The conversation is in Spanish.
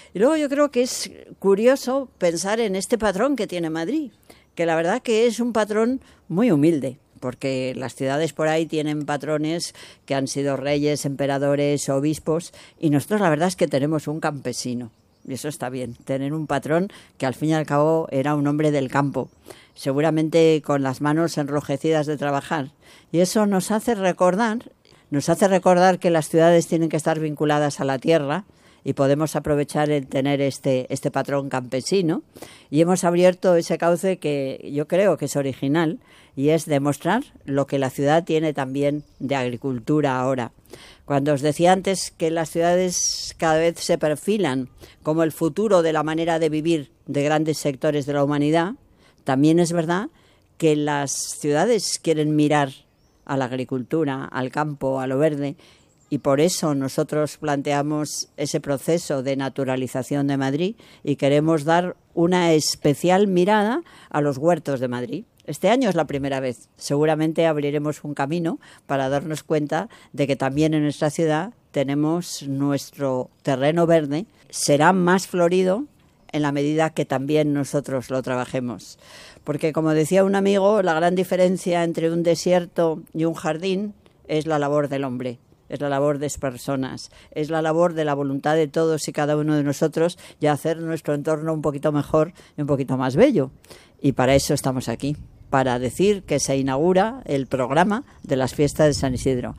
Y luego yo creo que es curioso pensar en este patrón que tiene Madrid, que la verdad que es un patrón muy humilde, porque las ciudades por ahí tienen patrones que han sido reyes, emperadores, obispos, y nosotros la verdad es que tenemos un campesino. Y eso está bien, tener un patrón que al fin y al cabo era un hombre del campo, seguramente con las manos enrojecidas de trabajar. Y eso nos hace recordar que las ciudades tienen que estar vinculadas a la tierra, y podemos aprovechar el tener este patrón campesino, y hemos abierto ese cauce que yo creo que es original, y es demostrar lo que la ciudad tiene también de agricultura ahora. Cuando os decía antes que las ciudades cada vez se perfilan como el futuro de la manera de vivir de grandes sectores de la humanidad, también es verdad que las ciudades quieren mirar a la agricultura, al campo, a lo verde, y por eso nosotros planteamos ese proceso de naturalización de Madrid y queremos dar una especial mirada a los huertos de Madrid. Este año es la primera vez. Seguramente abriremos un camino para darnos cuenta de que también en nuestra ciudad tenemos nuestro terreno verde. Será más florido en la medida que también nosotros lo trabajemos. Porque, como decía un amigo, la gran diferencia entre un desierto y un jardín es la labor del hombre. Es la labor de las personas, es la labor de la voluntad de todos y cada uno de nosotros y hacer nuestro entorno un poquito mejor y un poquito más bello. Y para eso estamos aquí, para decir que se inaugura el programa de las fiestas de San Isidro.